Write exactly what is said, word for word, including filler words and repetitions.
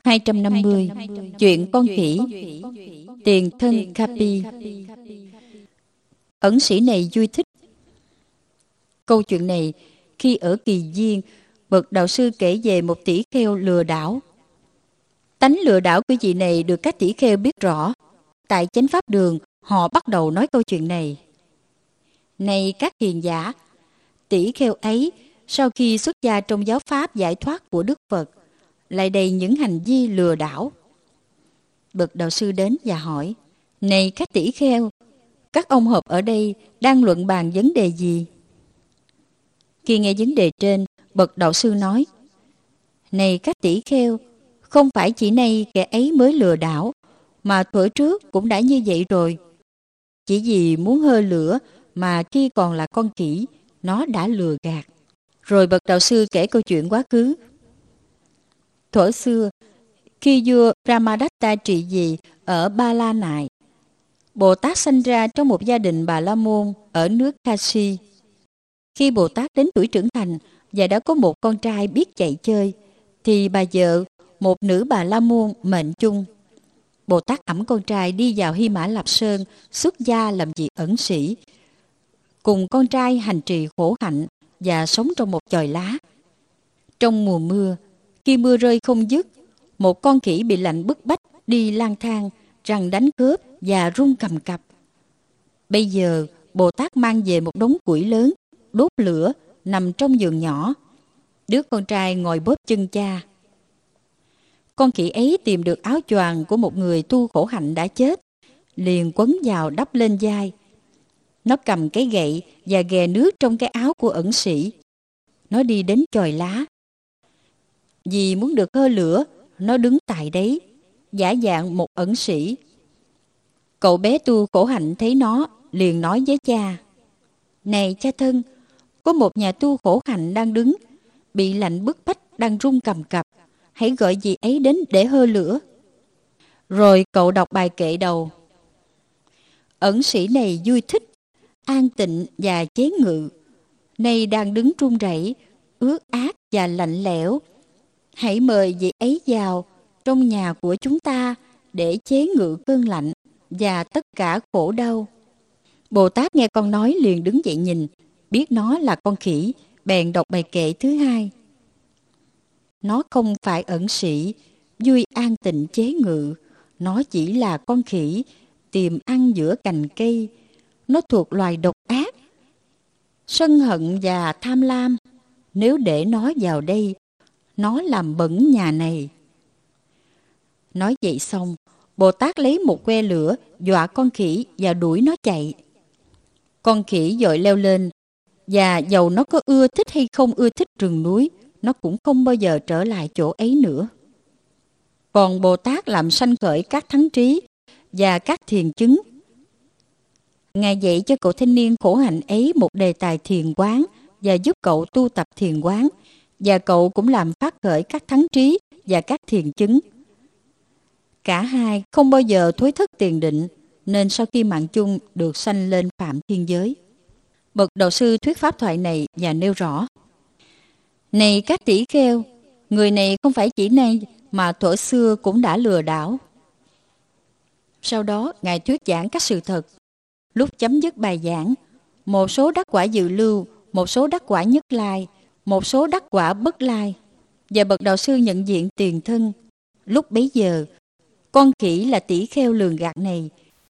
hai trăm năm mươi. Chuyện con khỉ. Tiền thân Capi. Ẩn sĩ này vui thích câu chuyện này khi ở Kỳ Viên, bậc đạo sư kể về một tỷ kheo lừa đảo. Tánh lừa đảo của vị này được các tỷ kheo biết rõ. Tại Chánh Pháp Đường, họ bắt đầu nói câu chuyện này. Này các hiền giả, tỷ kheo ấy sau khi xuất gia trong giáo pháp giải thoát của Đức Phật, lại đầy những hành vi lừa đảo. Bậc đạo sư đến và hỏi: Này các tỷ kheo, các ông họp ở đây đang luận bàn vấn đề gì? Khi nghe vấn đề trên, bậc đạo sư nói: Này các tỷ kheo, không phải chỉ nay kẻ ấy mới lừa đảo, mà thuở trước cũng đã như vậy rồi. Chỉ vì muốn hơ lửa mà khi còn là con khỉ, nó đã lừa gạt. Rồi bậc đạo sư kể câu chuyện quá khứ. Thuở xưa, khi vua Brahmadatta trị vì ở Ba La Nại, Bồ Tát sanh ra trong một gia đình Bà La Môn ở nước Kashi. Khi Bồ Tát đến tuổi trưởng thành và đã có một con trai biết chạy chơi, thì bà vợ, một nữ Bà La Môn mệnh chung. Bồ Tát ẵm con trai đi vào Hy Mã Lạp Sơn, xuất gia làm việc ẩn sĩ, cùng con trai hành trì khổ hạnh và sống trong một chòi lá. Trong mùa mưa, khi mưa rơi không dứt, một con khỉ bị lạnh bức bách đi lang thang, răng đánh cướp và run cầm cập. Bây giờ, Bồ Tát mang về một đống củi lớn, đốt lửa, nằm trong giường nhỏ. Đứa con trai ngồi bóp chân cha. Con khỉ ấy tìm được áo choàng của một người tu khổ hạnh đã chết, liền quấn vào đắp lên vai. Nó cầm cái gậy và ghè nước trong cái áo của ẩn sĩ. Nó đi đến chòi lá. Vì muốn được hơ lửa, nó đứng tại đấy, giả dạng một ẩn sĩ. Cậu bé tu khổ hạnh thấy nó, liền nói với cha: Này cha thân, có một nhà tu khổ hạnh đang đứng, bị lạnh bức bách, đang run cầm cập. Hãy gọi dì ấy đến để hơ lửa. Rồi cậu đọc bài kệ đầu. Ẩn sĩ này vui thích, an tịnh và chế ngự, nay đang đứng run rẩy, ướt át và lạnh lẽo. Hãy mời vị ấy vào trong nhà của chúng ta để chế ngự cơn lạnh và tất cả khổ đau. Bồ Tát nghe con nói liền đứng dậy nhìn, biết nó là con khỉ, bèn đọc bài kệ thứ hai. Nó không phải ẩn sĩ, vui an tịnh chế ngự. Nó chỉ là con khỉ, tìm ăn giữa cành cây. Nó thuộc loài độc ác, sân hận và tham lam. Nếu để nó vào đây, nó làm bẩn nhà này. Nói vậy xong, Bồ Tát lấy một que lửa dọa con khỉ và đuổi nó chạy. Con khỉ vội leo lên, và dầu nó có ưa thích hay không ưa thích rừng núi, nó cũng không bao giờ trở lại chỗ ấy nữa. Còn Bồ Tát làm sanh khởi các thắng trí và các thiền chứng. Ngài dạy cho cậu thanh niên khổ hạnh ấy một đề tài thiền quán và giúp cậu tu tập thiền quán, và cậu cũng làm phát khởi các thắng trí và các thiền chứng. Cả hai không bao giờ thối thất tiền định, nên sau khi mạng chung được sanh lên phạm thiên giới. Bậc đạo sư thuyết pháp thoại này và nêu rõ: Này các tỷ kheo, người này không phải chỉ nay mà thuở xưa cũng đã lừa đảo. Sau đó Ngài thuyết giảng các sự thật. Lúc chấm dứt bài giảng, một số đắc quả dự lưu, một số đắc quả nhất lai, một số đắc quả bất lai, và bậc đạo sư nhận diện tiền thân. Lúc bấy giờ, con khỉ là tỷ kheo lường gạt này